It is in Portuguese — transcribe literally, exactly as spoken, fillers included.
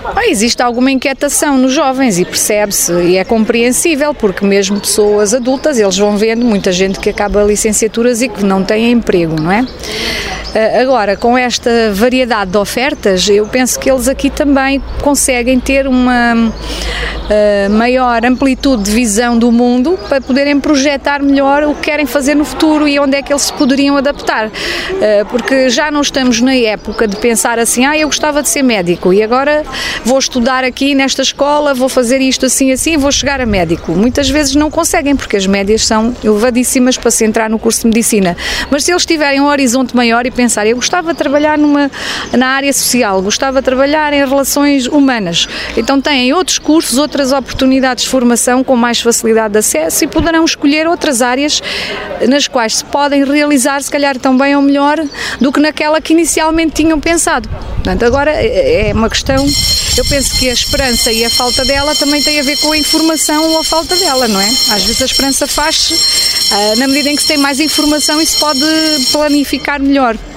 Ah, existe alguma inquietação nos jovens e percebe-se, e é compreensível, porque mesmo pessoas adultas, eles vão vendo muita gente que acaba licenciaturas e que não tem emprego, não é? Agora, com esta variedade de ofertas, eu penso que eles aqui também conseguem ter uma uh, maior amplitude de visão do mundo para poderem projetar melhor o que querem fazer no futuro e onde é que eles se poderiam adaptar. Uh, porque já não estamos na época de pensar assim, ah, eu gostava de ser médico e agora vou estudar aqui nesta escola, vou fazer isto assim, assim, vou chegar a médico. Muitas vezes não conseguem, porque as médias são elevadíssimas para se entrar no curso de medicina. Mas se eles tiverem um horizonte maior e pensar, eu gostava de trabalhar numa, na área social, gostava de trabalhar em relações humanas, então têm outros cursos, outras oportunidades de formação com mais facilidade de acesso e poderão escolher outras áreas nas quais se podem realizar, se calhar tão bem ou melhor do que naquela que inicialmente tinham pensado. Portanto, agora é uma questão, eu penso que a esperança e a falta dela também tem a ver com a informação ou a falta dela, não é? Às vezes a esperança faz-se uh, na medida em que se tem mais informação e se pode planificar melhor.